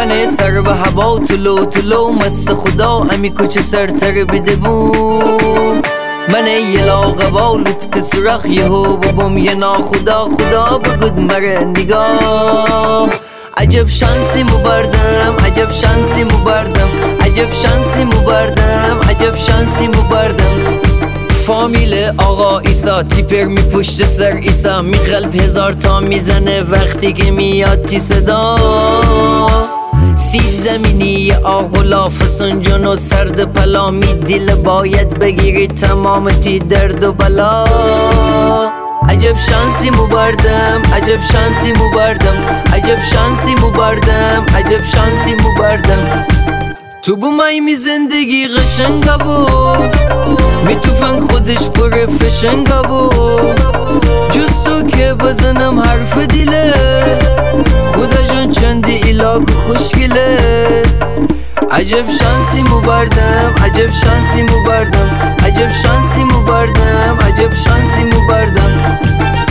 من سر به هوا طلو مست خدا امی کوچه سرتر بده بوم من یه لاغوا لطک سرخ یهو ببوم یه ناخدا خدا بگود مره نگاه عجب شانسی مبردم عجب شانسی مبردم عجب شانسی مبردم عجب شانسی مبردم فامیل آقا ایسا تیپر می پشت سر ایسا می قلب هزار تا میزنه وقتی که میاد تی صدا سیب زمینی آغلا فسنجان و سرد پلا می دیل باید بگیری تمام تی درد و بلا عجب شانسی مبردم عجب شانسی مبردم عجب شانسی مبردم عجب شانسی مبردم تو بومای می زندگی قشنگا بود می توفنگ خودش پر فشنگا بود جز تو که بزنم حرف دیله خدا جان چندی ایلاک خوشگله عجب شانسی مبردم عجب شانسی مبردم عجب شانسی مبردم عجب شانسی مبردم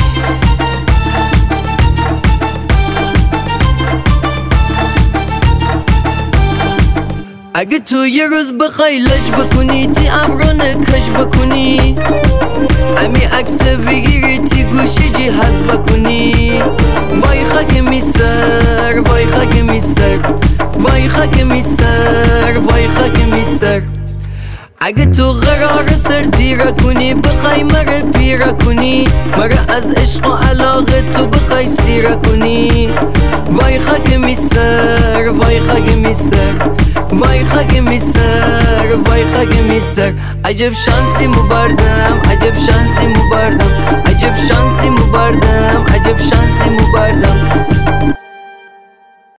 اگه تو یه روز بخوای لج بکنی تی امرانه کش بکنی امی عکس بگیری تی گوشی جهاز بکنی وای خاک میسر وای خاک میسر وای خاک میسر وای خاک میسر اگه تو قرار سر دیره کنی بخوای مره پیره کنی مره از عشق و علاقه تو بخوای سیره کنی وای خاک میسر وای خاک میسر وای خاک میسر وای خاک میسر عجب شانسی مبردم عجب شانسی